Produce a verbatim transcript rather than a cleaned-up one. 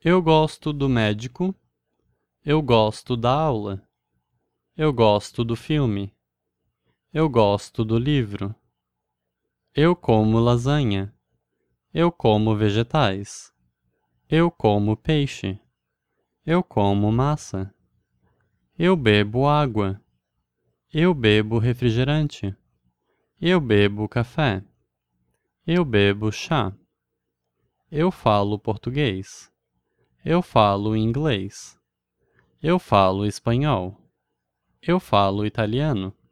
Eu gosto do médico. Eu gosto da aula. Eu gosto do filme. Eu gosto do livro. Eu como lasanha. Eu como vegetais. Eu como peixe. Eu como massa. Eu bebo água. Eu bebo refrigerante. Eu bebo café. Eu bebo chá. Eu falo português. Eu falo inglês. Eu falo espanhol. Eu falo italiano.